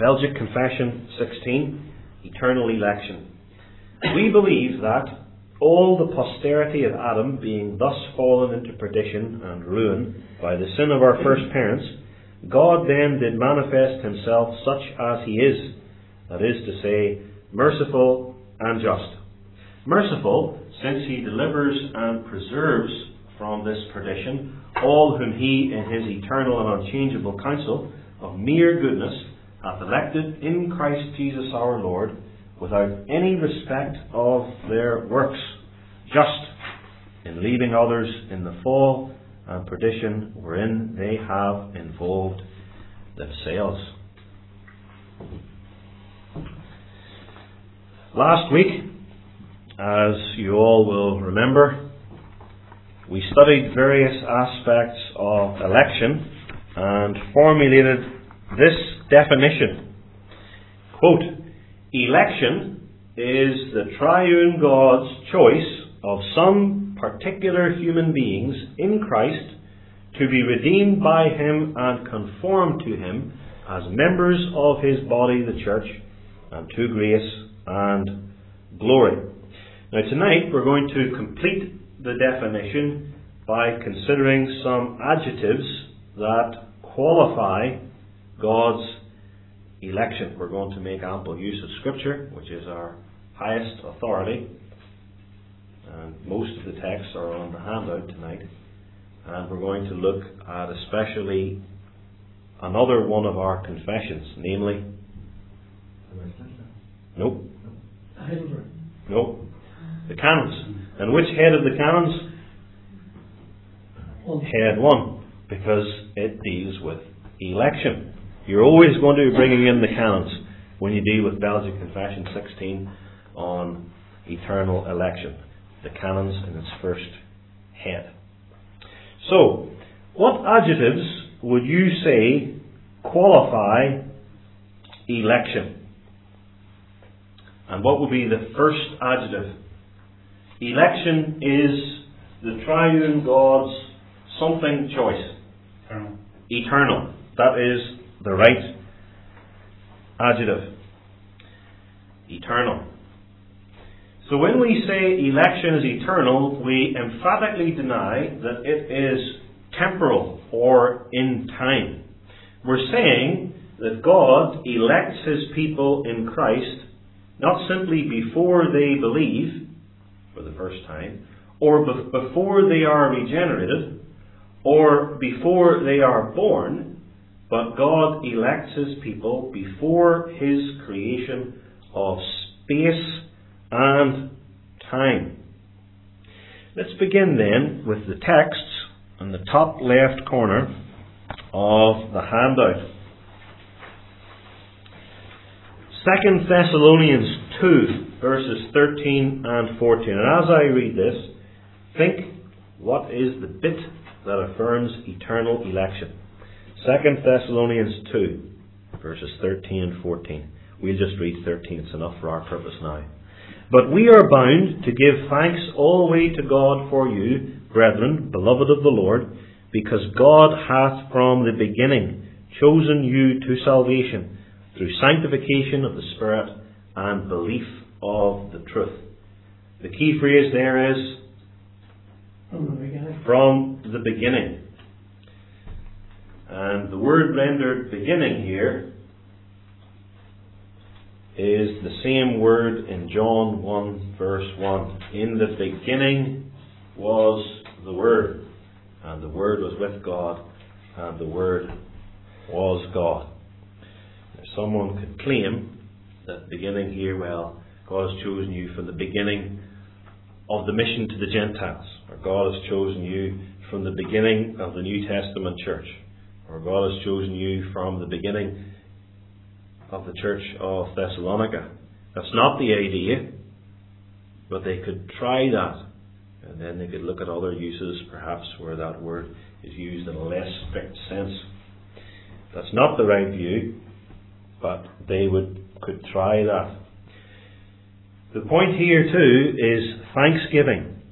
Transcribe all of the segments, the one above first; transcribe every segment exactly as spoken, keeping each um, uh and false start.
Belgic Confession sixteen, Eternal Election. We believe that all the posterity of Adam being thus fallen into perdition and ruin by the sin of our first parents, God then did manifest himself such as he is, that is to say, merciful and just. Merciful, since he delivers and preserves from this perdition all whom he in his eternal and unchangeable counsel of mere goodness hath elected in Christ Jesus our Lord, without any respect of their works, just in leaving others in the fall and perdition wherein they have involved themselves. Last week, as you all will remember, we studied various aspects of election and formulated this definition. Quote, election is the triune God's choice of some particular human beings in Christ to be redeemed by him and conformed to him as members of his body, the church, and to grace and glory. Now tonight we're going to complete the definition by considering some adjectives that qualify God's election. We're going to make ample use of Scripture, which is our highest authority. And most of the texts are on the handout tonight. And we're going to look at especially another one of our confessions, namely... Nope. Nope. The canons. And which head of the canons? Head one. Because it deals with election. You're always going to be bringing in the canons when you deal with Belgic Confession sixteen on eternal election. The canons in its first head. So, what adjectives would you say qualify election? And what would be the first adjective? Election is the triune God's something choice. Eternal. Eternal. That is the right adjective. Eternal. So when we say election is eternal, we emphatically deny that it is temporal or in time. We're saying that God elects his people in Christ not simply before they believe for the first time, or be- before they are regenerated, or before they are born, but God elects his people before his creation of space and time. Let's begin then with the texts in the top left corner of the handout. Second Thessalonians two, verses thirteen and fourteen. And as I read this, think what is the bit that affirms eternal election. Second Thessalonians two, verses thirteen and fourteen. We'll just read thirteen, it's enough for our purpose now. But we are bound to give thanks always to God for you, brethren, beloved of the Lord, because God hath from the beginning chosen you to salvation, through sanctification of the Spirit and belief of the truth. The key phrase there is From the beginning. From the beginning. And the word rendered beginning here is the same word in John one verse one. In the beginning was the Word, and the Word was with God, and the Word was God. Now, someone could claim that beginning here, well, God has chosen you from the beginning of the mission to the Gentiles, or God has chosen you from the beginning of the New Testament church, or God has chosen you from the beginning of the church of Thessalonica. That's not the idea, but they could try that, and then they could look at other uses perhaps where that word is used in a less strict sense. That's not the right view, but they would could try that. The point here too is thanksgiving.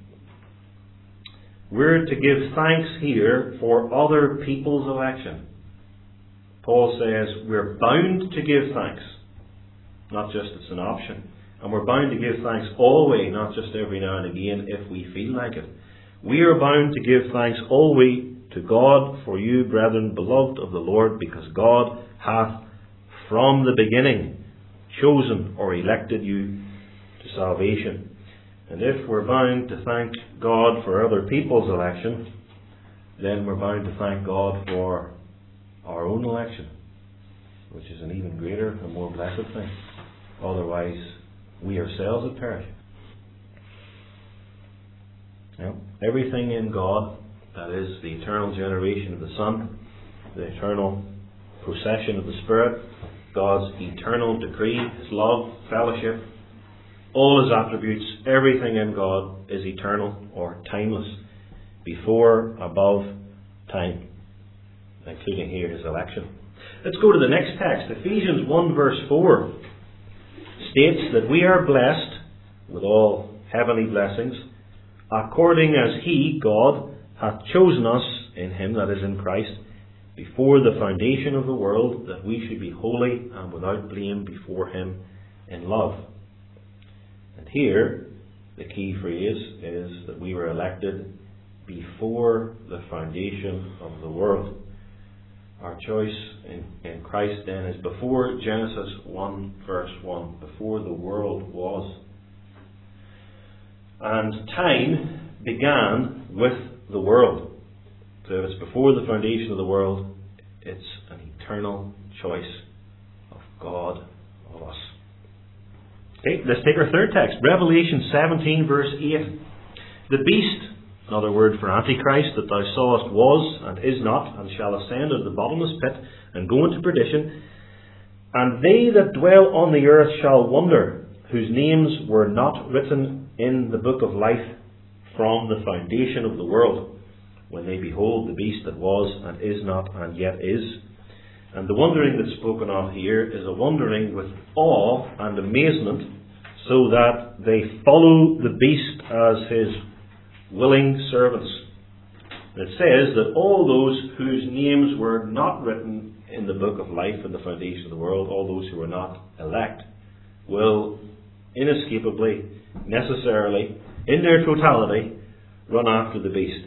We're to give thanks here for other people's election. Paul says we're bound to give thanks. Not just it's an option. And we're bound to give thanks always, not just every now and again if we feel like it. We are bound to give thanks always to God for you, brethren, beloved of the Lord, because God hath from the beginning chosen or elected you to salvation. And if we're bound to thank God for other people's election, then we're bound to thank God for our own election, which is an even greater and more blessed thing. Otherwise, we ourselves would perish. Now, everything in God, that is the eternal generation of the Son, the eternal procession of the Spirit, God's eternal decree, His love, fellowship, all His attributes, everything in God is eternal or timeless, before, above time, including here His election. Let's go to the next text. Ephesians one verse four states that we are blessed with all heavenly blessings, according as He, God, hath chosen us in Him, that is in Christ, before the foundation of the world, that we should be holy and without blame before Him in love. And here, the key phrase is that we were elected before the foundation of the world. Our choice in, in Christ then is before Genesis one verse one, before the world was. And time began with the world. So if it's before the foundation of the world, it's an eternal choice of God, of us. Okay, let's take our third text. Revelation seventeen verse eight. The beast, another word for Antichrist, that thou sawest was and is not, and shall ascend into the bottomless pit, and go into perdition. And they that dwell on the earth shall wonder, whose names were not written in the book of life from the foundation of the world, when they behold the beast that was and is not and yet is. And the wondering that's spoken of here is a wondering with awe and amazement, so that they follow the beast as his willing servants. And it says that all those whose names were not written in the book of life in the foundation of the world, all those who were not elect, will inescapably, necessarily, in their totality, run after the beast.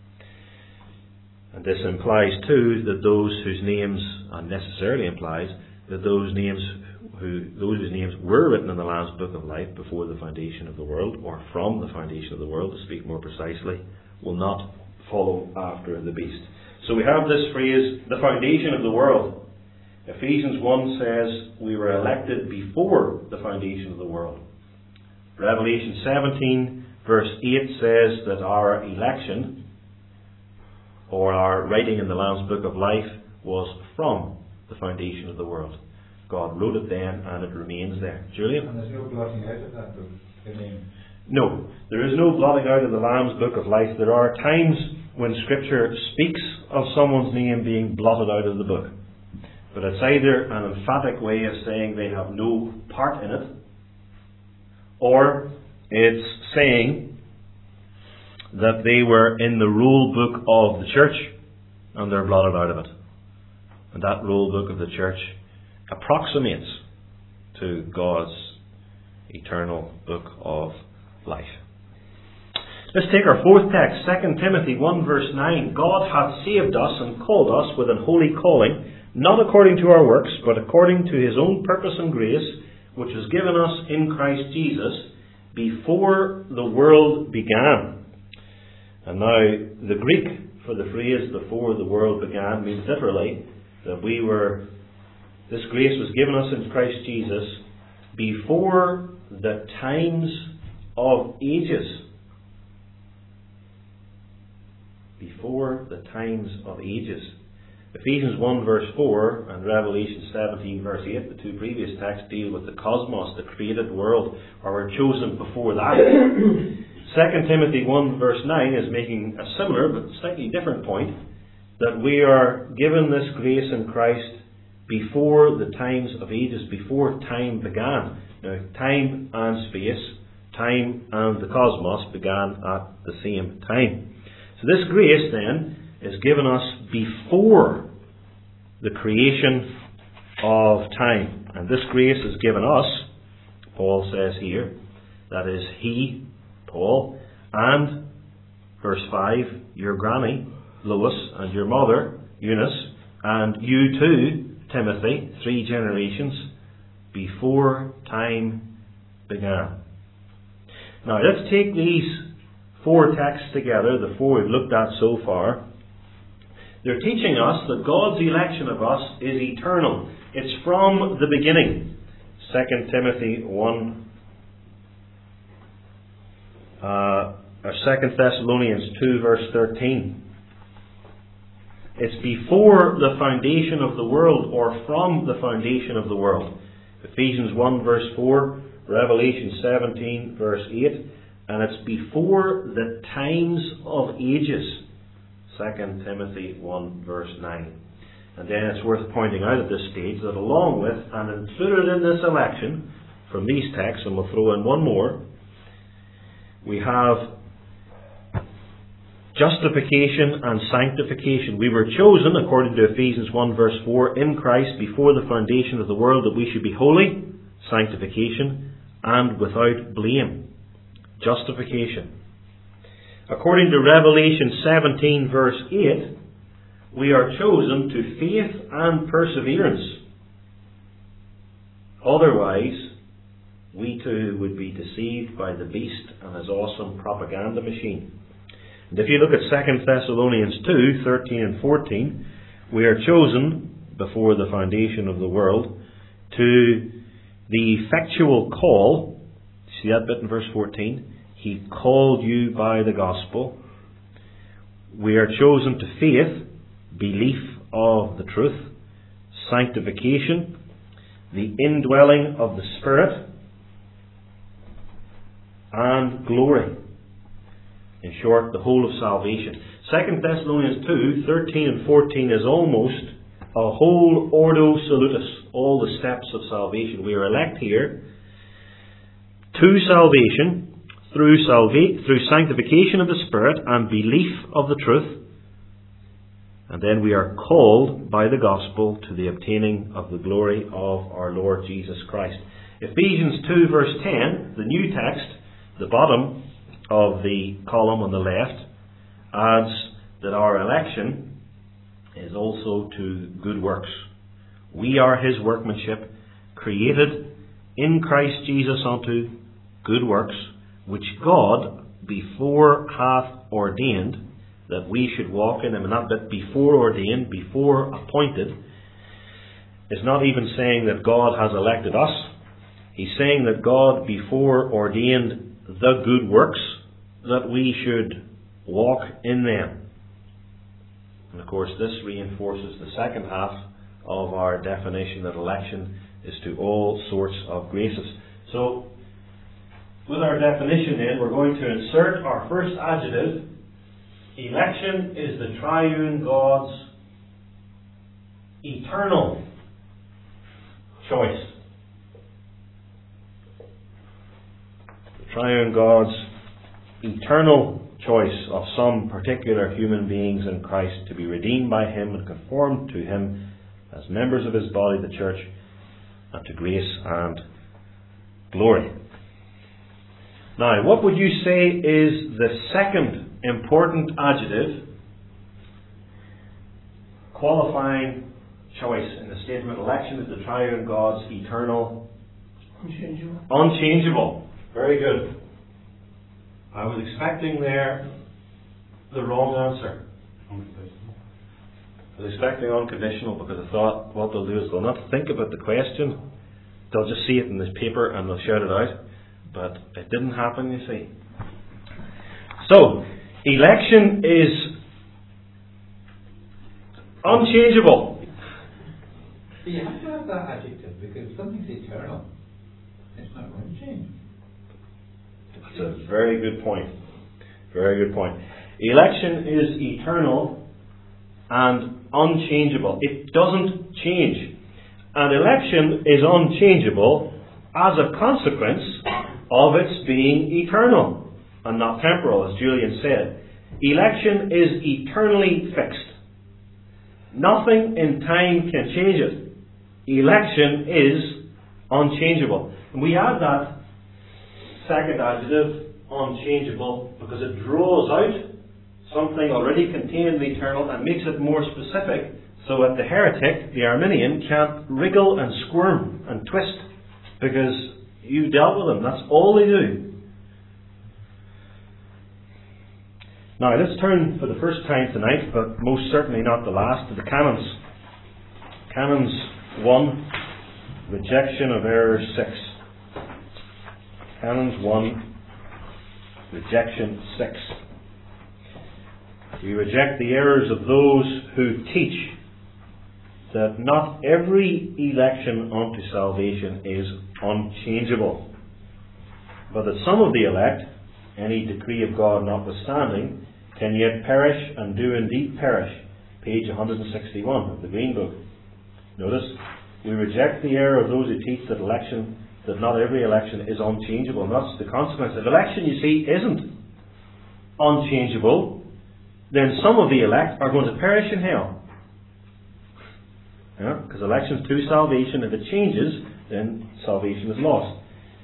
And this implies too that those whose names, and necessarily implies that those names who those whose names were written in the Lamb's book of life before the foundation of the world, or from the foundation of the world, to speak more precisely, will not follow after the beast. So we have this phrase, the foundation of the world. Ephesians one says we were elected before the foundation of the world. Revelation seventeen verse eight says that our election, or our writing in the Lamb's book of life, was from the foundation of the world. God wrote it then, and it remains there. Julian? And there's no blotting out of that book. I mean, no, there is no blotting out of the Lamb's book of life. There are times when Scripture speaks of someone's name being blotted out of the book. But it's either an emphatic way of saying they have no part in it, or it's saying that they were in the roll book of the church and they're blotted out of it. And that roll book of the church approximates to God's eternal book of life. Let's take our fourth text, Second Timothy one verse nine. God hath saved us and called us with an holy calling, not according to our works, but according to His own purpose and grace, which was given us in Christ Jesus before the world began. And now, the Greek for the phrase before the world began means literally that we were, this grace was given us in Christ Jesus before the times of ages. Before the times of ages. Ephesians one verse four and Revelation seventeen verse eight, the two previous texts, deal with the cosmos, the created world, or were chosen before that. Second Timothy one verse nine is making a similar but slightly different point, that we are given this grace in Christ before the times of ages, before time began. Now, time and space, time and the cosmos began at the same time. So this grace then is given us before the creation of time. And this grace is given us, Paul says here, that is he, Paul, and, verse five, your granny, Lois, and your mother, Eunice, and you too, Timothy, three generations before time began. Now let's take these four texts together, the four we've looked at so far. They're teaching us that God's election of us is eternal. It's from the beginning. Second Timothy one, uh, or Second Thessalonians two, verse thirteen. It's before the foundation of the world, or from the foundation of the world. Ephesians one, verse four, Revelation seventeen, verse eight, and it's before the times of ages. Second Timothy one, verse nine. And then it's worth pointing out at this stage that along with and included in this election, from these texts, and we'll throw in one more, we have justification and sanctification. We were chosen, according to Ephesians one, verse four, in Christ before the foundation of the world, that we should be holy, sanctification, and without blame. Justification. According to Revelation seventeen, verse eight, we are chosen to faith and perseverance. Otherwise, we too would be deceived by the beast and his awesome propaganda machine. And if you look at Second Thessalonians two, thirteen and fourteen, we are chosen before the foundation of the world to the effectual call. See that bit in verse fourteen? He called you by the gospel. We are chosen to faith, belief of the truth, sanctification, the indwelling of the Spirit, and glory. In short, the whole of salvation. Second Thessalonians two, thirteen and fourteen is almost a whole ordo salutis, all the steps of salvation. We are elect here to salvation through salva- through sanctification of the Spirit and belief of the truth. And then we are called by the gospel to the obtaining of the glory of our Lord Jesus Christ. Ephesians two, verse ten, the new text, the bottom of the column on the left, adds that our election is also to good works. We are his workmanship, created in Christ Jesus unto good works, which God before hath ordained that we should walk in them. And that bit, before ordained, before appointed, is not even saying that God has elected us. He's saying that God before ordained the good works that we should walk in them. And of course this reinforces the second half of our definition that election is to all sorts of graces. So with our definition then, we're going to insert our first adjective. Election is the triune God's eternal choice. The triune God's eternal choice of some particular human beings in Christ to be redeemed by him and conformed to him as members of his body, the church, and to grace and glory. Now, what would you say is the second important adjective qualifying choice in the statement? Election is the triune God's eternal, Unchangeable. unchangeable. Very good. I was expecting there the wrong answer. I was expecting unconditional because I thought what they'll do is they'll not think about the question. They'll just see it in this paper and they'll shout it out. But it didn't happen, you see. So, election is unchangeable. You have to have that adjective because something's eternal. It's not going to change. That's a very good point. Very good point. Election is eternal and unchangeable. It doesn't change. And election is unchangeable as a consequence of its being eternal and not temporal, as Julian said. Election is eternally fixed. Nothing in time can change it. Election is unchangeable. And we add that second adjective, unchangeable, because it draws out something already contained in the eternal and makes it more specific, so that the heretic, the Arminian, can't wriggle and squirm and twist, because you dealt with them. That's all they do. Now let's turn for the first time tonight, but most certainly not the last, to the canons. Canons one, rejection of error six. Canons one, rejection six. We reject the errors of those who teach that not every election unto salvation is unchangeable, but that some of the elect, any decree of God notwithstanding, can yet perish, and do indeed perish. Page one sixty-one of the Green Book. Notice, we reject the error of those who teach that election, that not every election is unchangeable. And that's the consequence. If election, you see, isn't unchangeable, then some of the elect are going to perish in hell. Yeah? Because election's to salvation. If it changes, then salvation is lost.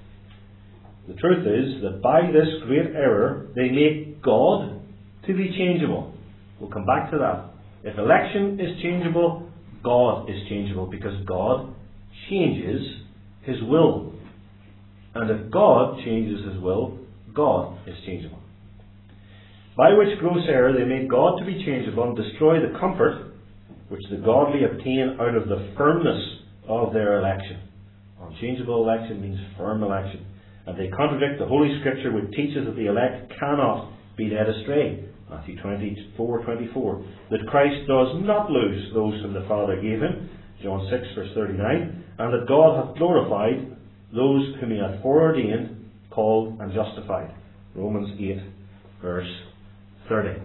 The truth is that by this great error, they make God to be changeable. We'll come back to that. If election is changeable, God is changeable, because God changes His will. And if God changes His will, God is changeable. By which gross error they make God to be changeable and destroy the comfort which the godly obtain out of the firmness of their election. Unchangeable election means firm election. And they contradict the Holy Scripture, which teaches that the elect cannot be led astray. Matthew twenty-four twenty-four. That Christ does not lose those whom the Father gave Him. John six verse thirty-nine. And that God hath glorified those whom He hath foreordained, called, and justified. Romans eight verse thirty.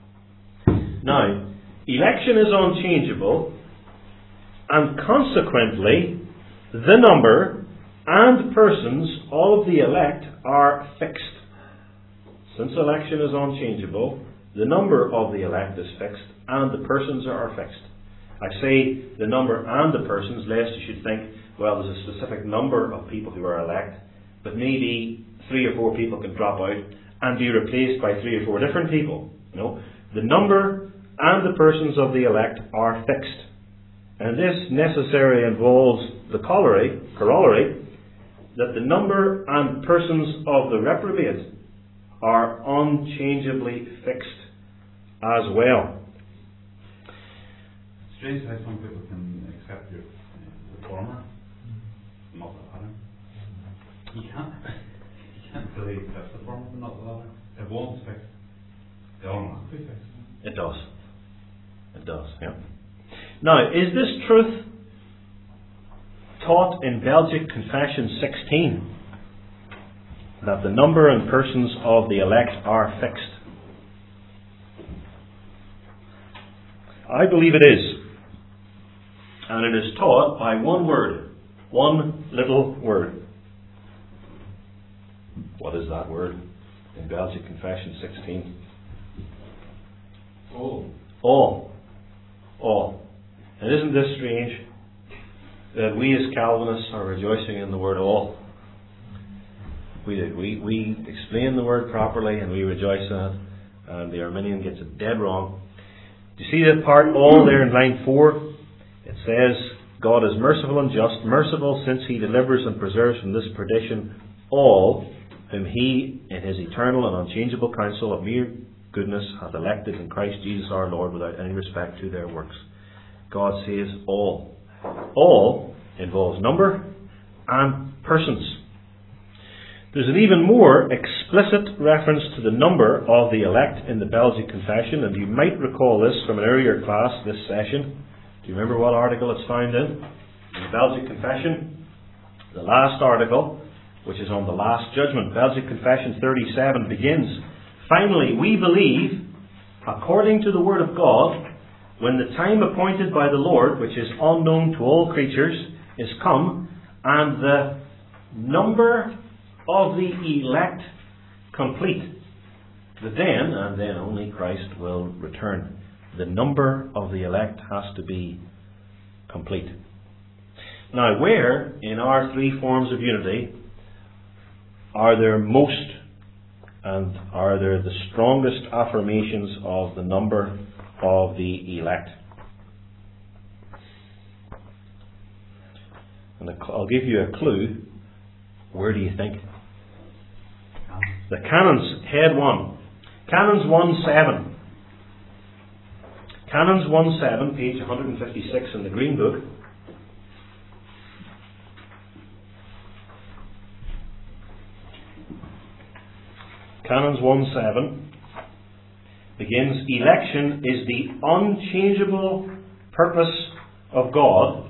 Now, election is unchangeable, and consequently, the number and persons of the elect are fixed. Since election is unchangeable, the number of the elect is fixed, and the persons are fixed. I say the number and the persons, lest you should think, well, there's a specific number of people who are elect, but maybe three or four people can drop out and be replaced by three or four different people. No, the number and the persons of the elect are fixed. And this necessarily involves the corollary, corollary that the number and persons of the reprobate are unchangeably fixed as well. It's strange how some people can accept your, uh, the former, not the latter. You can't, you can't really accept the former, but not the latter. If one's fixed, they all must be fixed. It does. It does, yeah. Now, is this truth taught in Belgic Confession sixteen? That the number and persons of the elect are fixed? I believe it is. And it is taught by one word. One little word. What is that word in Belgic Confession sixteen? All. All. All. And isn't this strange? That we as Calvinists are rejoicing in the word all. We do. We, we explain the word properly and we rejoice in it. And the Arminian gets it dead wrong. Do you see that part all there in line four? It says, God is merciful and just, merciful since He delivers and preserves from this perdition all whom He in His eternal and unchangeable counsel of mere goodness hath elected in Christ Jesus our Lord without any respect to their works. God says all. All involves number and persons. There's an even more explicit reference to the number of the elect in the Belgic Confession, and you might recall this from an earlier class this session. Do you remember what article it's found in? In the Belgic Confession, the last article, which is on the Last Judgment. Belgic Confession thirty-seven begins, finally, we believe, according to the Word of God, when the time appointed by the Lord, which is unknown to all creatures, is come, and the number of the elect complete, that then, and then only, Christ will return. The number of the elect has to be complete. Now, where in our three forms of unity are there most and are there the strongest affirmations of the number of the elect? And I'll give you a clue. Where do you think? The Canons, head one. Canons one seven. Canons one seven, page one fifty-six in the Green Book. Canons one seven begins, election is the unchangeable purpose of God.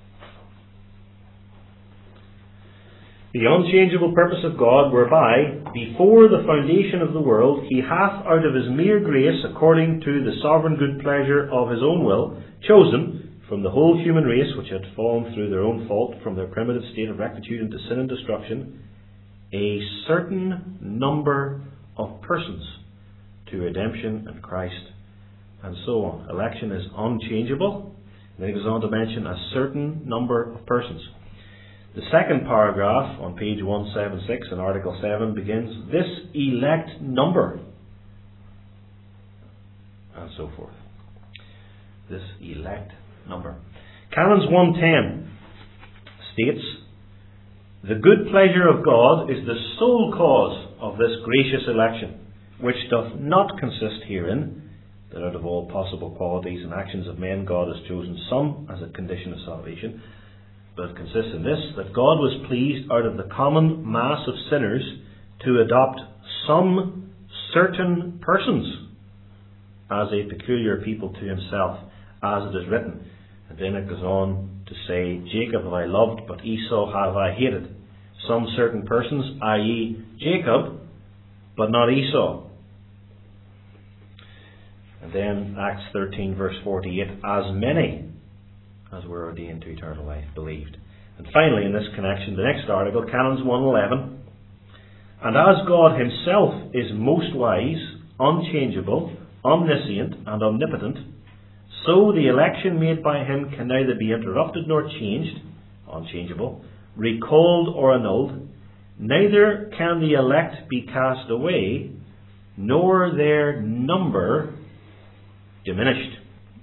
The unchangeable purpose of God, whereby, before the foundation of the world, He hath out of His mere grace, according to the sovereign good pleasure of His own will, chosen from the whole human race, which had fallen through their own fault from their primitive state of rectitude into sin and destruction, a certain number of persons to redemption and Christ, and so on. Election is unchangeable. Then he goes on to mention a certain number of persons. The second paragraph on page one seventy-six in Article seven begins, this elect number, and so forth. This elect number. Canons one ten states, the good pleasure of God is the sole cause of this gracious election, which doth not consist herein, that out of all possible qualities and actions of men God has chosen some as a condition of salvation, but it consists in this, that God was pleased out of the common mass of sinners to adopt some certain persons as a peculiar people to Himself, as it is written. And then it goes on to say, Jacob have I loved, but Esau have I hated. Some certain persons, that is Jacob, but not Esau. And then Acts thirteen verse forty-eight, as many as were ordained to eternal life believed. And finally, in this connection, the next article, Canons one eleven, and as God Himself is most wise, unchangeable, omniscient, and omnipotent, so the election made by Him can neither be interrupted nor changed, unchangeable, recalled or annulled, neither can the elect be cast away, nor their number diminished.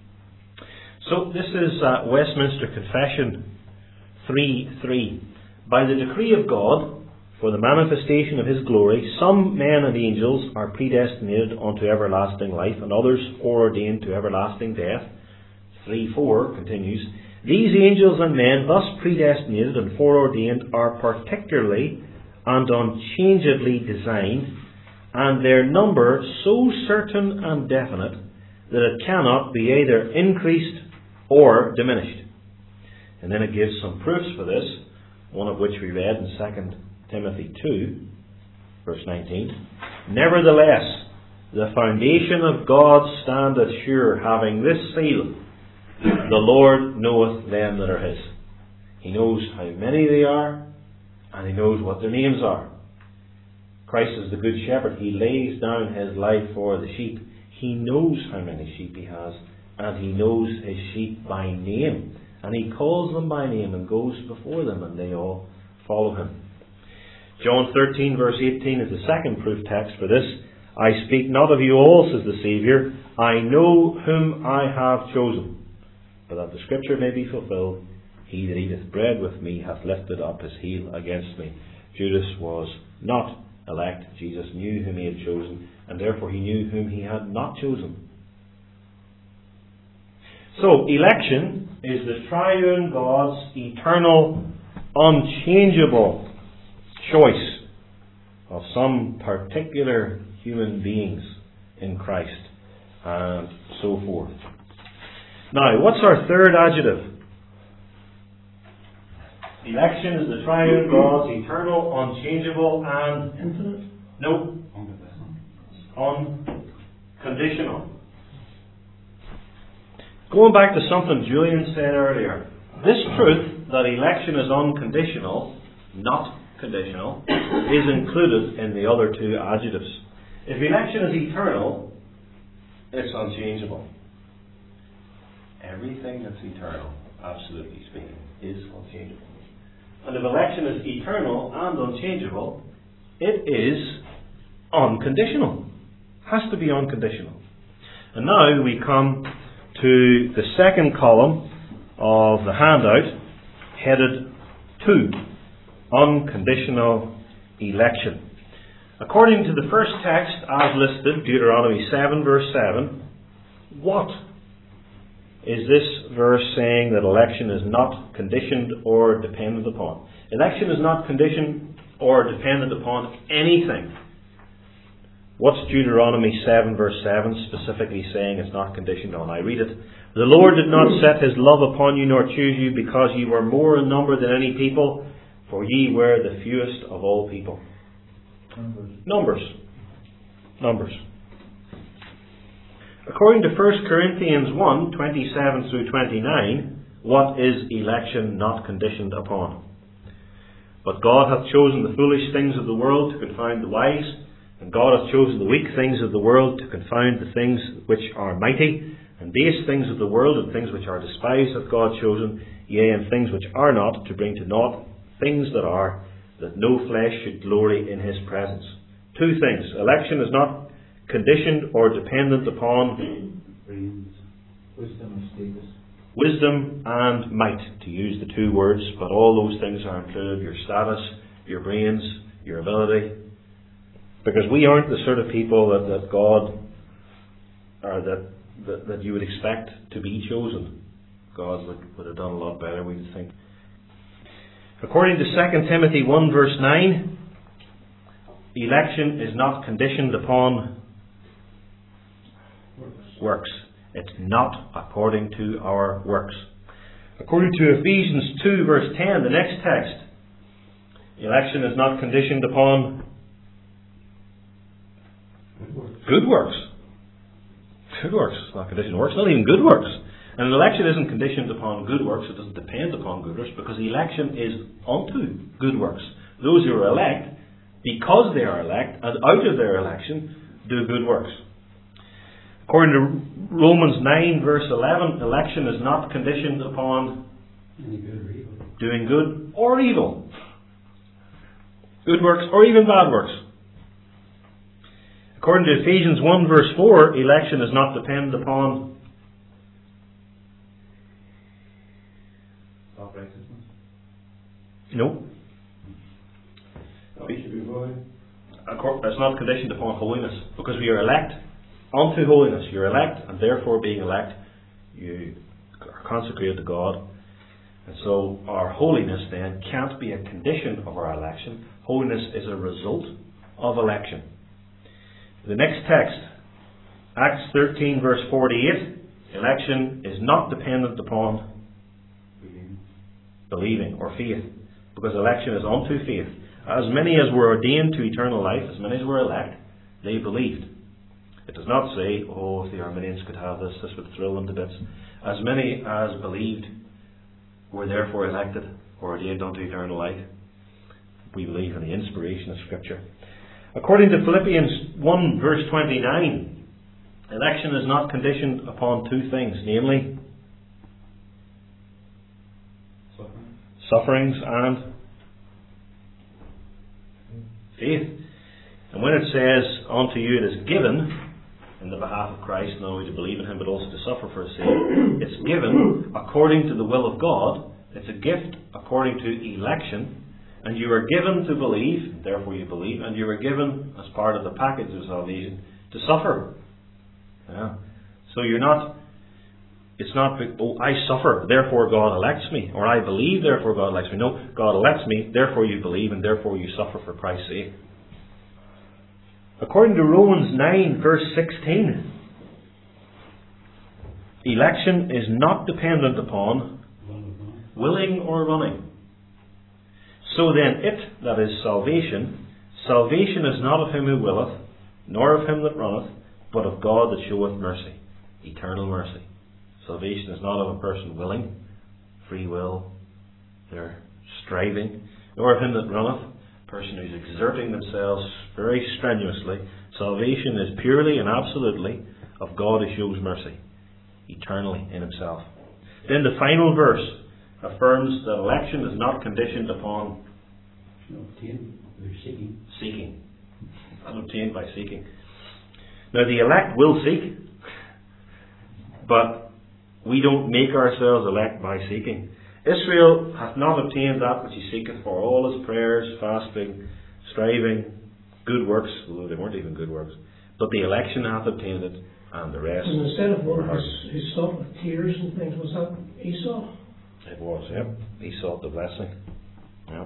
So this is uh, Westminster Confession three three. By the decree of God, for the manifestation of His glory, some men and angels are predestinated unto everlasting life, and others foreordained to everlasting death. three four continues, these angels and men thus predestinated and foreordained are particularly and unchangeably designed, and their number so certain and definite that it cannot be either increased or diminished. And then it gives some proofs for this, one of which we read in Second Timothy two, verse nineteen. Nevertheless, the foundation of God standeth sure, having this seal, the Lord knoweth them that are His. He knows how many they are, and He knows what their names are. Christ is the good shepherd. He lays down His life for the sheep. He knows how many sheep He has, and He knows His sheep by name. And He calls them by name and goes before them, and they all follow Him. John thirteen verse eighteen is the second proof text for this. I speak not of you all, says the Saviour. I know whom I have chosen. But that the Scripture may be fulfilled, he that eateth bread with me hath lifted up his heel against me. Judas was not elect. Jesus knew whom He had chosen, and therefore He knew whom He had not chosen. So, election is the triune God's eternal, unchangeable choice of some particular human beings in Christ, and so forth. Now, what's our third adjective? Election is the triune God's eternal, unchangeable, and infinite? No. Unconditional. Going back to something Julian said earlier, this truth that election is unconditional, not conditional, is included in the other two adjectives. If election is eternal, it's unchangeable. Everything that's eternal, absolutely speaking, is unchangeable. And if election is eternal and unchangeable, it is unconditional. Has to be unconditional. And now we come to the second column of the handout, headed two, unconditional election. According to the first text as listed, Deuteronomy seven verse seven, what is this verse saying that election is not conditioned or dependent upon? Election is not conditioned or dependent upon anything. What's Deuteronomy seven verse seven specifically saying it's not conditioned on? I read it. The Lord did not set his love upon you nor choose you because ye were more in number than any people, for ye were the fewest of all people. Numbers. Numbers. Numbers. According to First Corinthians one, twenty-seven through twenty-nine, what is election not conditioned upon? But God hath chosen the foolish things of the world to confound the wise, and God hath chosen the weak things of the world to confound the things which are mighty, and base things of the world and things which are despised hath God chosen, yea, and things which are not, to bring to naught things that are, that no flesh should glory in his presence. Two things. Election is not conditioned or dependent upon wisdom and status. Wisdom and might, to use the two words, but all those things are included: your status, your brains, your ability. Because we aren't the sort of people that, that God, or that, that that you would expect to be chosen. God would, would have done a lot better, we would think. According to Second Timothy one verse nine, election is not conditioned upon works. works. It's not according to our works. According to Ephesians two verse ten, the next text, election is not conditioned upon good works. Good works. Good works. It's not conditioned on works, not even good works. And an election isn't conditioned upon good works, it doesn't depend upon good works, because election is unto good works. Those who are elect, because they are elect, and out of their election, do good works. According to Romans nine verse eleven, election is not conditioned upon any good or evil. Doing good or evil. Good works or even bad works. According to Ephesians one verse four, election is not dependent upon self-righteousness. No. We should be holy. It's not conditioned upon holiness, because we are elect unto holiness. You're elect, and therefore being elect, you are consecrated to God. And so our holiness then can't be a condition of our election. Holiness is a result of election. The next text, Acts thirteen verse forty-eight, election is not dependent upon Believing. believing or faith, because election is unto faith. As many as were ordained to eternal life, as many as were elect, they believed. It does not say, oh, if the Arminians could have this, this would thrill them to bits. As many as believed were therefore elected or ordained unto eternal life. We believe in the inspiration of Scripture. According to Philippians one verse twenty-nine, election is not conditioned upon two things, namely Suffering. sufferings and faith. And when it says, unto you it is given, in the behalf of Christ, not only to believe in Him, but also to suffer for His sake, it's given according to the will of God. It's a gift according to election. And you are given to believe, therefore you believe, and you are given, as part of the package of salvation, to suffer. Yeah. So you're not, it's not, oh, I suffer, therefore God elects me, or I believe, therefore God elects me. No, God elects me, therefore you believe, and therefore you suffer for Christ's sake. According to Romans nine verse sixteen, election is not dependent upon willing or running. So then it, that is salvation, salvation is not of him who willeth, nor of him that runneth, but of God that showeth mercy, eternal mercy. Salvation is not of a person willing, free will, they're striving, nor of him that runneth, a person who's exerting themselves very strenuously. Salvation is purely and absolutely of God who shows mercy, eternally in himself. Then the final verse affirms that election is not conditioned upon No, obtain. They're seeking. seeking. Not obtained by seeking. Now the elect will seek, but we don't make ourselves elect by seeking. Israel hath not obtained that which he seeketh, for all his prayers, fasting, striving, good works, although they weren't even good works, but the election hath obtained it, and the rest. And instead of one were who hers. who sought with tears and things, was that Esau? It was, yep. He sought the blessing. Yep.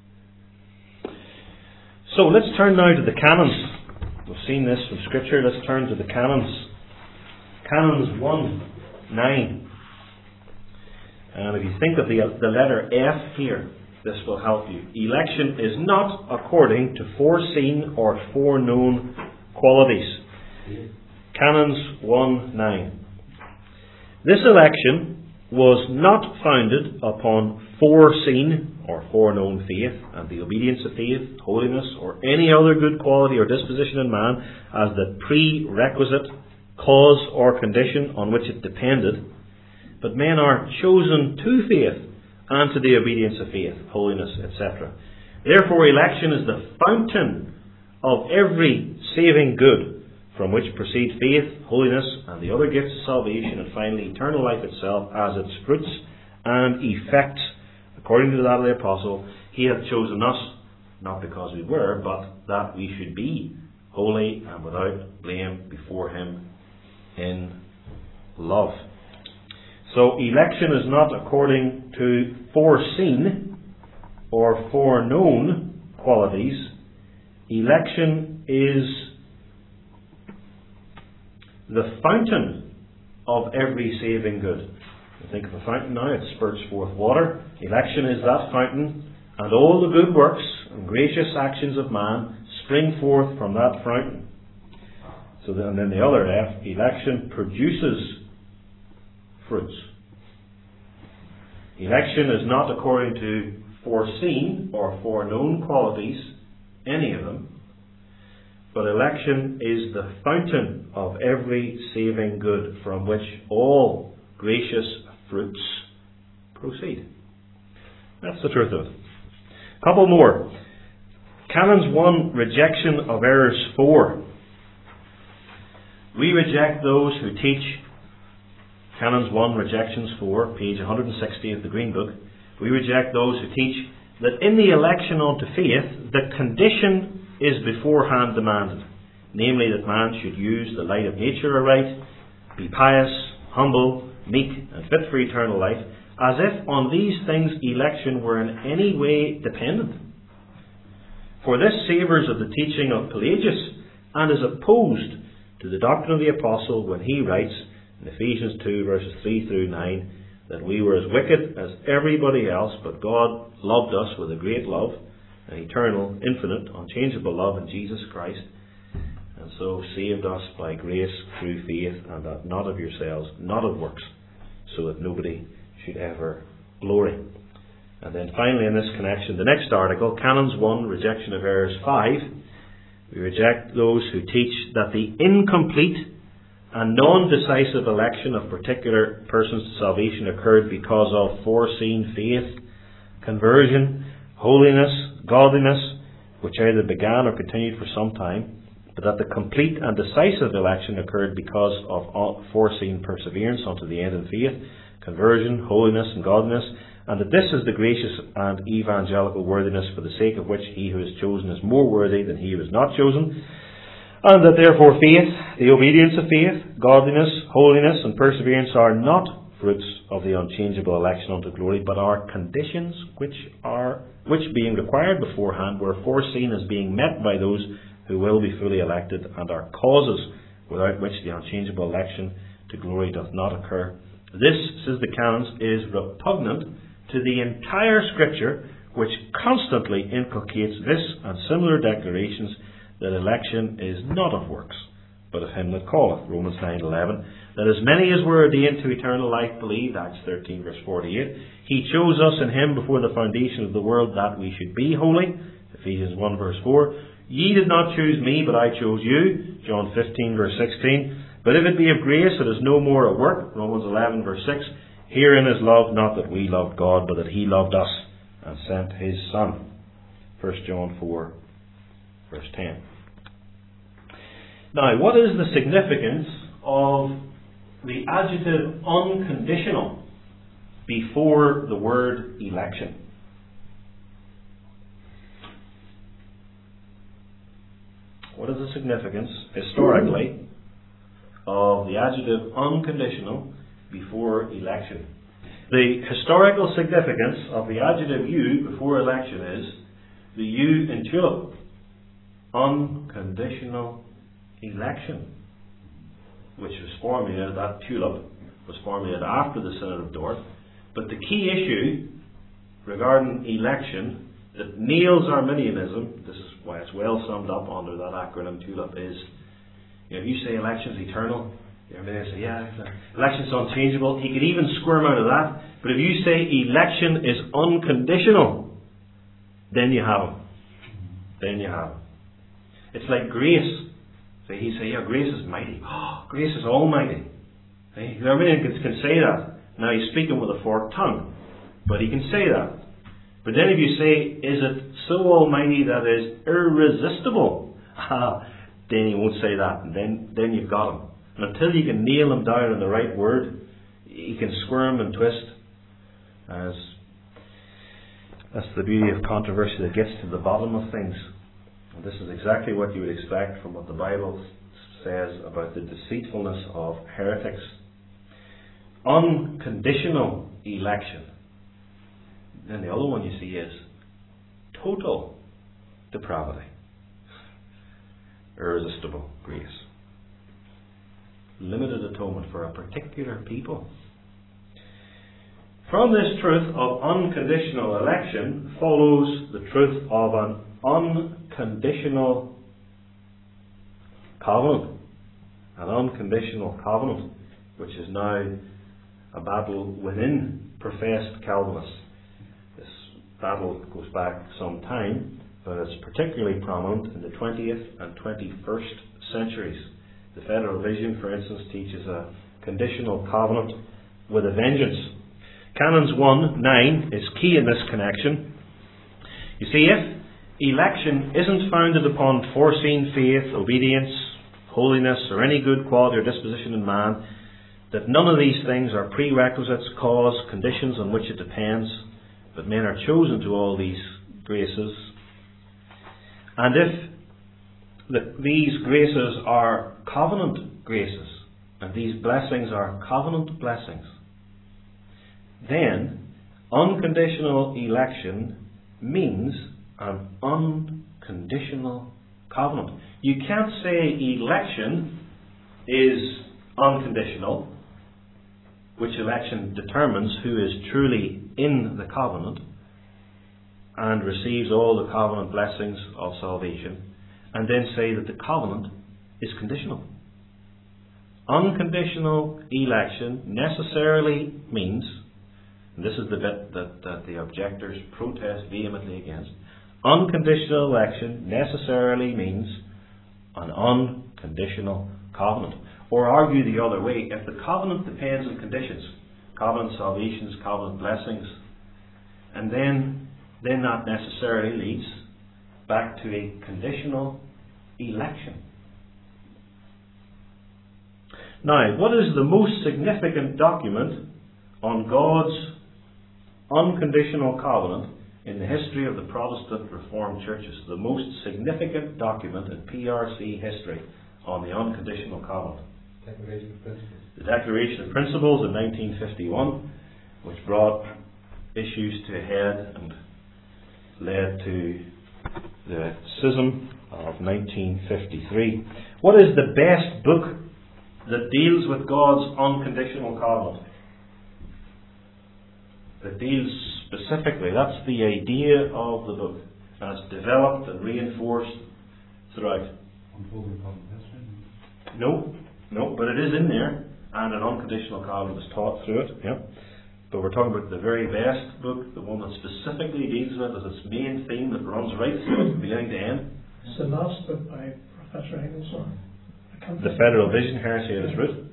So let's turn now to the canons. We've seen this from Scripture. Let's turn to the canons. Canons one, nine. And if you think of the, the letter F here, this will help you. Election is not according to foreseen or foreknown qualities. Canons one, nine. This election was not founded upon foreseen or foreknown faith and the obedience of faith, holiness, or any other good quality or disposition in man as the prerequisite cause or condition on which it depended. But men are chosen to faith and to the obedience of faith, holiness, et cetera. Therefore, election is the fountain of every saving good, from which proceed faith, holiness, and the other gifts of salvation, and finally eternal life itself as its fruits and effects. According to that of the apostle, he hath chosen us, not because we were, but that we should be holy and without blame before him in love. So election is not according to foreseen or foreknown qualities. Election is the fountain of every saving good. You think of a fountain now, it spurts forth water. Election is that fountain, and all the good works and gracious actions of man spring forth from that fountain. So then, and then the other F, election produces fruits. Election is not according to foreseen or foreknown qualities, any of them, but election is the fountain of every saving good from which all gracious fruits proceed. That's the truth of it. A couple more. Canons one, rejection of errors four. We reject those who teach, Canons one, rejections four, page one sixty of the Green Book. We reject those who teach that in the election unto faith, the condition is beforehand demanded, namely that man should use the light of nature aright, be pious, humble, meek, and fit for eternal life, as if on these things election were in any way dependent. For this savours of the teaching of Pelagius, and is opposed to the doctrine of the Apostle when he writes in Ephesians two verses three through nine that we were as wicked as everybody else, but God loved us with a great love, an eternal, infinite, unchangeable love in Jesus Christ, and so saved us by grace through faith, and that not of yourselves, not of works, so that nobody should ever glory. And then finally in this connection, the next article, Canons one, rejection of errors five. We reject those who teach that the incomplete and non-decisive election of particular persons to salvation occurred because of foreseen faith, conversion, holiness, godliness, which either began or continued for some time, but that the complete and decisive election occurred because of foreseen perseverance unto the end in faith, conversion, holiness, and godliness, and that this is the gracious and evangelical worthiness for the sake of which he who is chosen is more worthy than he who is not chosen, and that therefore faith, the obedience of faith, godliness, holiness, and perseverance are not fruits of the unchangeable election unto glory, but are conditions which are which being required beforehand were foreseen as being met by those who will be fully elected, and are causes without which the unchangeable election to glory doth not occur. This, says the Canons, is repugnant to the entire Scripture, which constantly inculcates this and similar declarations that election is not of works, but of him that calleth, Romans nine eleven, that as many as were ordained to eternal life believed, Acts thirteen verse forty-eight, he chose us in him before the foundation of the world that we should be holy, Ephesians one verse four, ye did not choose me, but I chose you, John fifteen verse sixteen, But if it be of grace, it is no more of work. Romans eleven verse six. Herein is love, not that we loved God, but that He loved us and sent His Son. First John four verse ten. Now, what is the significance of the adjective unconditional before the word election? What is the significance, historically, of the adjective unconditional before election? The historical significance of the adjective you before election is the you in tulip. Unconditional election, which was formulated, that tulip was formulated after the Synod of Dort. But the key issue regarding election that nails Arminianism, this is why it's well summed up under that acronym TULIP, is, you know, if you say election's eternal, the Arminians say, yeah, election's unchangeable. He could even squirm out of that. But if you say election is unconditional, then you have him. Then you have him. It's like grace. So he say, yeah, grace is mighty. Oh, grace is almighty. See? The Arminian can, can say that. Now he's speaking with a forked tongue, but he can say that. But then if you say, is it so almighty that it is irresistible? Ah, then he won't say that. And then, then you've got him. And until you can nail him down on the right word, he can squirm and twist. As that's the beauty of controversy, that gets to the bottom of things. And this is exactly what you would expect from what the Bible says about the deceitfulness of heretics. Unconditional election. Then the other one you see is total depravity. Irresistible grace. Limited atonement for a particular people. From this truth of unconditional election follows the truth of an unconditional covenant. An unconditional covenant, which is now a battle within professed Calvinists. This battle goes back some time, but it's particularly prominent in the twentieth and twenty-first centuries. The Federal Vision, for instance, teaches a conditional covenant with a vengeance. Canons one nine is key in this connection. You see, if election isn't founded upon foreseen faith, obedience, holiness, or any good quality or disposition in man, that none of these things are prerequisites, cause, conditions on which it depends, but men are chosen to all these graces. And if the, these graces are covenant graces, and these blessings are covenant blessings, then unconditional election means an unconditional covenant. You can't say election is unconditional, which election determines who is truly in the covenant and receives all the covenant blessings of salvation, and then say that the covenant is conditional. Unconditional election necessarily means, and this is the bit that, that the objectors protest vehemently against, unconditional election necessarily means an unconditional covenant. Or argue the other way, if the covenant depends on conditions, covenant salvations, covenant blessings, and then, then that necessarily leads back to a conditional election. Now, what is the most significant document on God's unconditional covenant in the history of the Protestant Reformed churches? The most significant document in P R C history on the unconditional covenant. Declaration of Principles. The Declaration of Principles in nineteen fifty-one, which brought issues to a head and led to the schism of nineteen fifty-three. What is the best book that deals with God's unconditional covenant? That deals specifically, that's the idea of the book, and it's developed and reinforced throughout. Unfolding covenant history? No, no, but it is in there, and an unconditional covenant is taught through it. Yeah, but we're talking about the very best book, the one that specifically deals with as its main theme that runs right through it, beginning to end. It's the last book by Professor Ingersoll, a The Federal Vision, heresy at its root.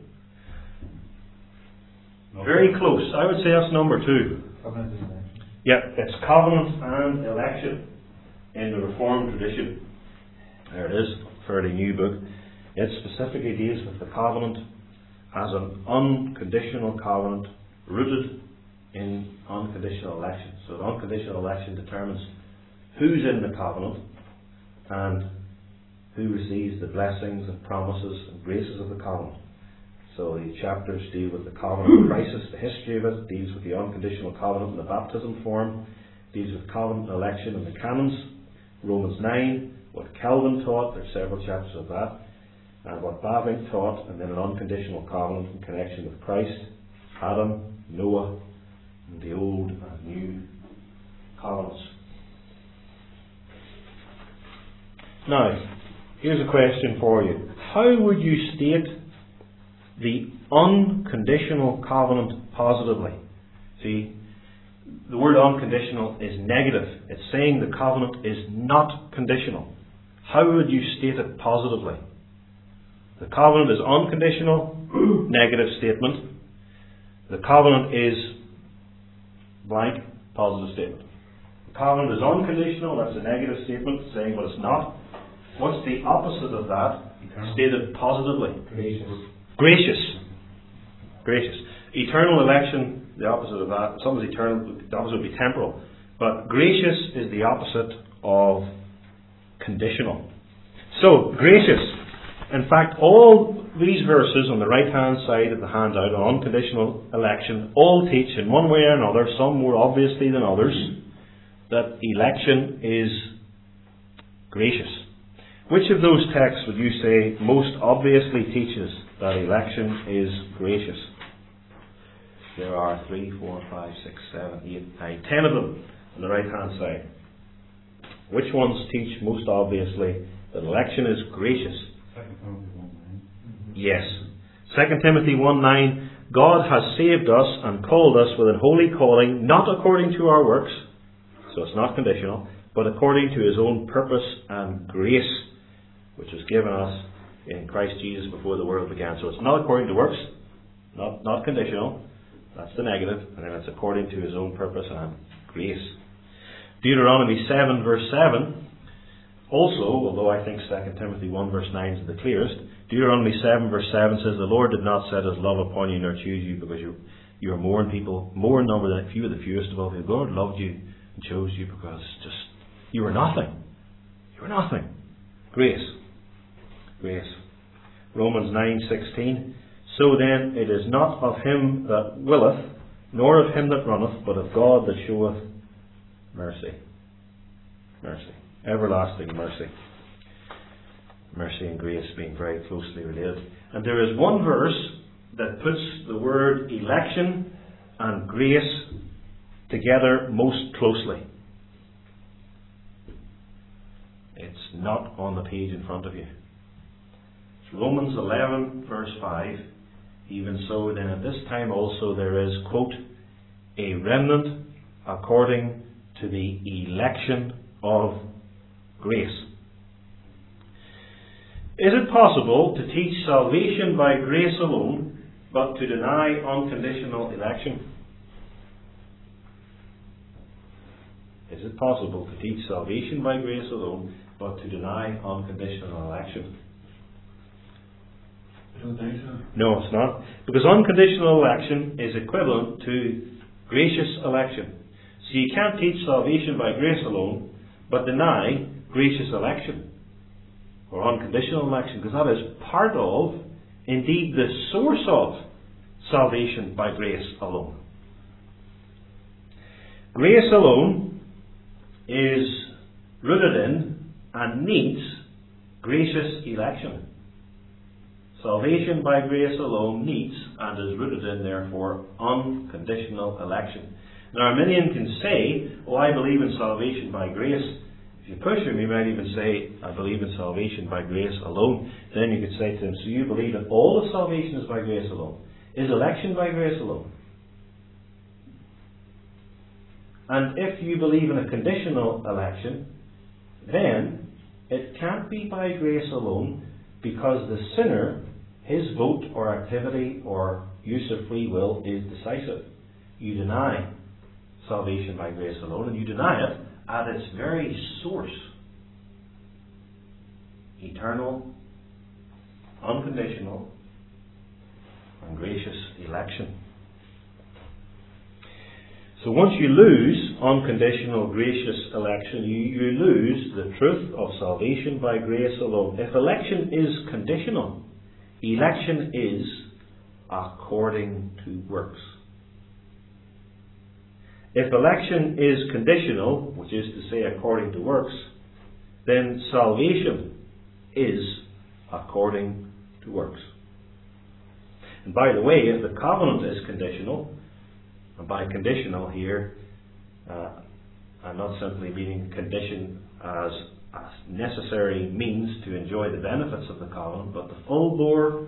Very close. I would say that's number two. Covenant and election. Yeah, it's covenant and election in the Reformed tradition. There it is, fairly new book. It specifically deals with the covenant as an unconditional covenant rooted in unconditional election. So the unconditional election determines who's in the covenant and who receives the blessings and promises and graces of the covenant. So the chapters deal with the covenant crisis, the history of it, deals with the unconditional covenant in the baptism form, deals with covenant and election and the canons, Romans nine, what Calvin taught, there's several chapters of that, and what Bavinck taught, and then an unconditional covenant in connection with Christ, Adam, Noah, and the old and new covenants. Now, here's a question for you. How would you state the unconditional covenant positively? See, the word unconditional is negative. It's saying the covenant is not conditional. How would you state it positively? The covenant is unconditional, negative statement. The covenant is blank, positive statement. The covenant is unconditional, that's a negative statement, saying what it's not. What's the opposite of that? Eternal. Stated positively. Gracious. Gracious. Gracious. Eternal election, the opposite of that. Something's eternal, the opposite would be temporal. But gracious is the opposite of conditional. So, gracious. In fact, all these verses on the right hand side of the handout on unconditional election all teach in one way or another, some more obviously than others, that election is gracious. Which of those texts would you say most obviously teaches that election is gracious? There are three, four, five, six, seven, eight, nine, ten of them on the right hand side. Which ones teach most obviously that election is gracious? Second Timothy one nine. Yes. Second Timothy one nine, God has saved us and called us with an holy calling, not according to our works, so it's not conditional, but according to His own purpose and grace, which was given us in Christ Jesus before the world began. So it's not according to works, not, not conditional, that's the negative, and then it's according to His own purpose and grace. Deuteronomy seven verse seven, also, although I think Second Timothy one verse nine is the clearest, Deuteronomy seven verse seven says, the Lord did not set His love upon you nor choose you because you you are more in people, more in number than few of the fewest of all people. God loved you and chose you because just you were nothing. You were nothing. Grace. Grace. Romans nine sixteen. So then it is not of him that willeth, nor of him that runneth, but of God that showeth mercy. Mercy. Everlasting mercy. Mercy and grace being very closely related. And there is one verse that puts the word election and grace together most closely. It's not on the page in front of you. It's Romans eleven verse five. Even so, then at this time also there is, quote, a remnant according to the election of grace. Is it possible to teach salvation by grace alone, but to deny unconditional election? Is it possible to teach salvation by grace alone, but to deny unconditional election? I don't think so. No, it's not. Because unconditional election is equivalent to gracious election. So you can't teach salvation by grace alone, but deny gracious election or unconditional election, because that is part of, indeed the source of, salvation by grace alone. Grace alone is rooted in and needs gracious election. Salvation by grace alone needs and is rooted in, therefore, unconditional election. Now, Arminian can say, oh, I believe in salvation by grace. If you push him, you might even say, I believe in salvation by grace alone. Then you could say to him, so you believe that all of salvation is by grace alone? Is election by grace alone? And if you believe in a conditional election, then it can't be by grace alone, because the sinner, his vote or activity or use of free will is decisive. You deny salvation by grace alone, and you deny it at its very source. Eternal, unconditional, and gracious election. So once you lose unconditional, gracious election, you, you lose the truth of salvation by grace alone. If election is conditional, election is according to works. If election is conditional, which is to say according to works, then salvation is according to works. And by the way, if the covenant is conditional, and by conditional here, uh, I'm not simply meaning condition as a necessary means to enjoy the benefits of the covenant, but the full-bore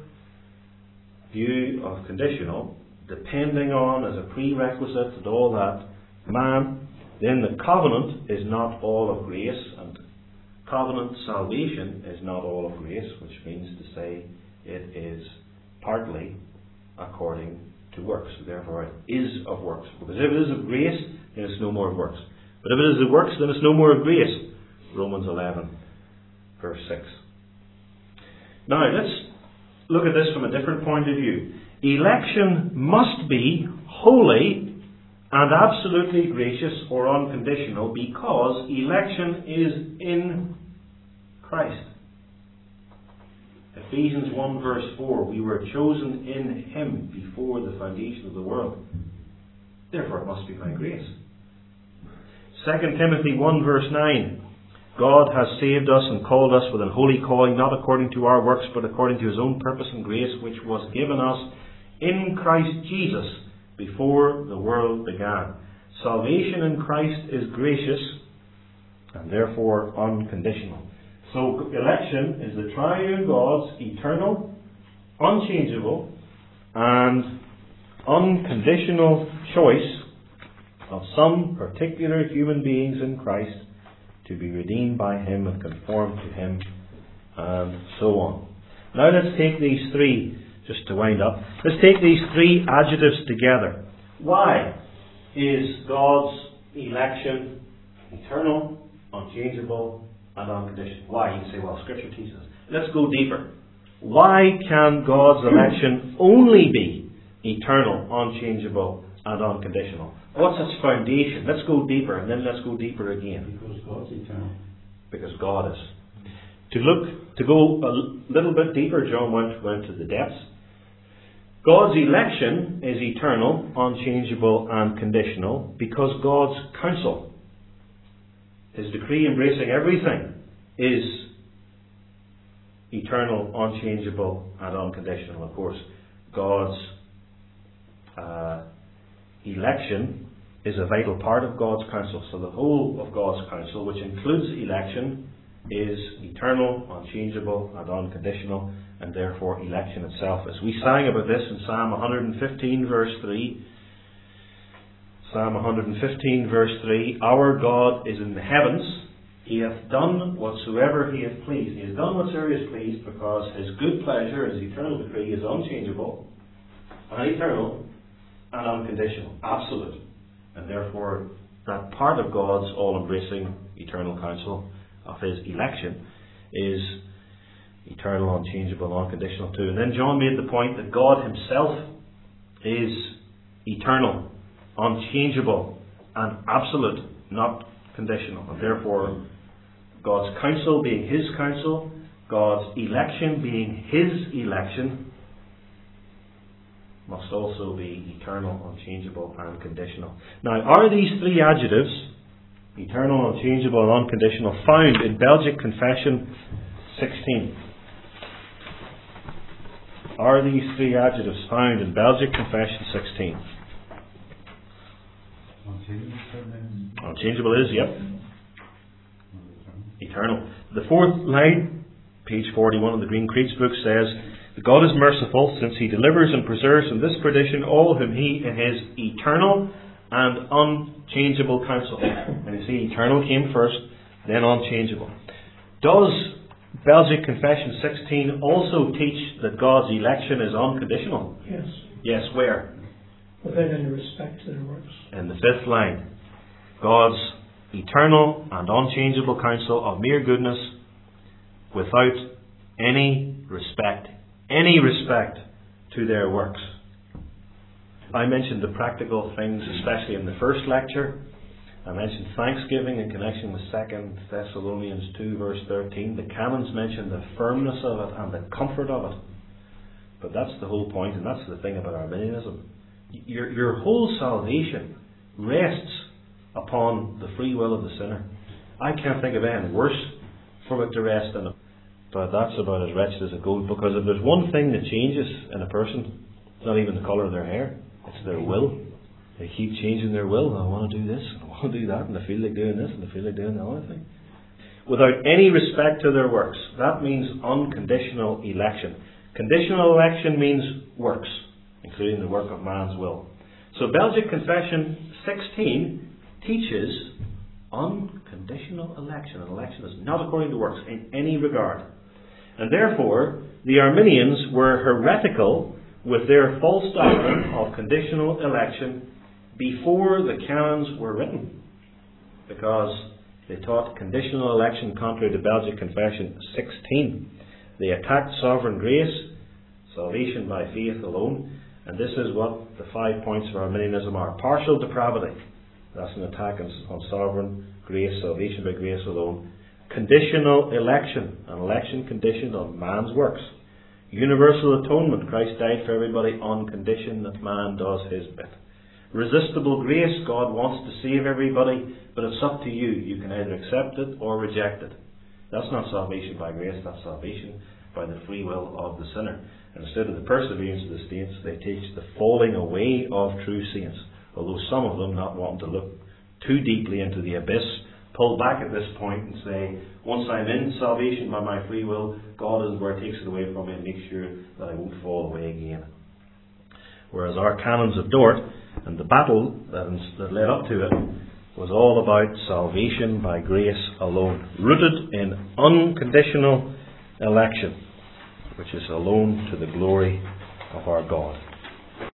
view of conditional, depending on as a prerequisite and all that, man, then the covenant is not all of grace, and covenant salvation is not all of grace, which means to say it is partly according to works. Therefore it is of works. Because if it is of grace, then it's no more of works. But if it is of works, then it's no more of grace. Romans eleven, verse six. Now let's look at this from a different point of view. Election must be holy and absolutely gracious or unconditional, because election is in Christ. Ephesians one verse four, we were chosen in Him before the foundation of the world. Therefore it must be by grace. Second Timothy one verse nine, God has saved us and called us with an holy calling, not according to our works, but according to His own purpose and grace, which was given us in Christ Jesus before the world began. Salvation in Christ is gracious and therefore unconditional. So election is the triune God's eternal, unchangeable, and unconditional choice of some particular human beings in Christ to be redeemed by Him and conformed to Him, and so on. Now let's take these three, just to wind up, let's take these three adjectives together. Why is God's election eternal, unchangeable, and unconditional? Why? You can say, well, Scripture teaches us. Let's go deeper. Why can God's election only be eternal, unchangeable, and unconditional? What's its foundation? Let's go deeper, and then let's go deeper again. Because God's eternal. Because God is. To look, to go a little bit deeper, John went, went to the depths. God's election is eternal, unchangeable, and conditional because God's counsel, His decree embracing everything, is eternal, unchangeable, and unconditional. Of course, God's uh, election is a vital part of God's counsel. So the whole of God's counsel, which includes election, is eternal, unchangeable, and unconditional, and therefore election itself is. We sang about this in Psalm one fifteen verse three. Psalm one fifteen verse three, our God is in the heavens, He hath done whatsoever He hath pleased. He has done whatsoever He has pleased, because His good pleasure, His eternal decree is unchangeable, and eternal, and unconditional, absolute. And therefore that part of God's all-embracing eternal counsel of His election is eternal, unchangeable, unconditional too. And then John made the point that God Himself is eternal, unchangeable, and absolute, not conditional. And therefore God's counsel being His counsel, God's election being His election, must also be eternal, unchangeable, and conditional. Now, are these three adjectives, eternal, unchangeable, and unconditional, found in Belgic Confession sixteen? Are these three adjectives found in Belgic Confession sixteen? Unchangeable is, yep. Eternal. The fourth line, page forty-one of the Green Creeds book, says, God is merciful, since He delivers and preserves from this perdition all whom He in His eternal and unchangeable counsel. And you see, eternal came first, then unchangeable. Does Belgic Confession sixteen also teach that God's election is unconditional. Yes. Yes, where? Without any respect to their works. In the fifth line. God's eternal and unchangeable counsel of mere goodness without any respect, any respect to their works. I mentioned the practical things, especially in the first lecture. I mentioned thanksgiving in connection with Second Thessalonians two verse thirteen. The canons mention the firmness of it and the comfort of it. But that's the whole point, and that's the thing about Arminianism. Your, your whole salvation rests upon the free will of the sinner. I can't think of anything worse for it to rest in it. But that's about as wretched as it goes, because if there's one thing that changes in a person, it's not even the colour of their hair, it's their will. They keep changing their will. I want to do this, and I want to do that, and I feel like doing this, and I feel like doing the other thing. Without any respect to their works. That means unconditional election. Conditional election means works, including the work of man's will. So Belgic Confession sixteen teaches unconditional election. An election is not according to works in any regard. And therefore, the Arminians were heretical with their false doctrine of conditional election before the canons were written, because they taught conditional election contrary to Belgic Confession sixteen. They attacked sovereign grace, salvation by faith alone, and this is what the five points of Arminianism are. Partial depravity, that's an attack on sovereign grace, salvation by grace alone. Conditional election, an election conditioned on man's works. Universal atonement, Christ died for everybody on condition that man does his bit. Resistible grace, God wants to save everybody, but it's up to you. You can either accept it or reject it. That's not salvation by grace, that's salvation by the free will of the sinner. And instead of the perseverance of the saints, they teach the falling away of true saints. Although some of them, not wanting to look too deeply into the abyss, pull back at this point and say, once I'm in salvation by my free will, God is where it takes it away from me and makes sure that I won't fall away again. Whereas our canons of Dort and the battle that, that led up to it was all about salvation by grace alone, rooted in unconditional election, which is alone to the glory of our God.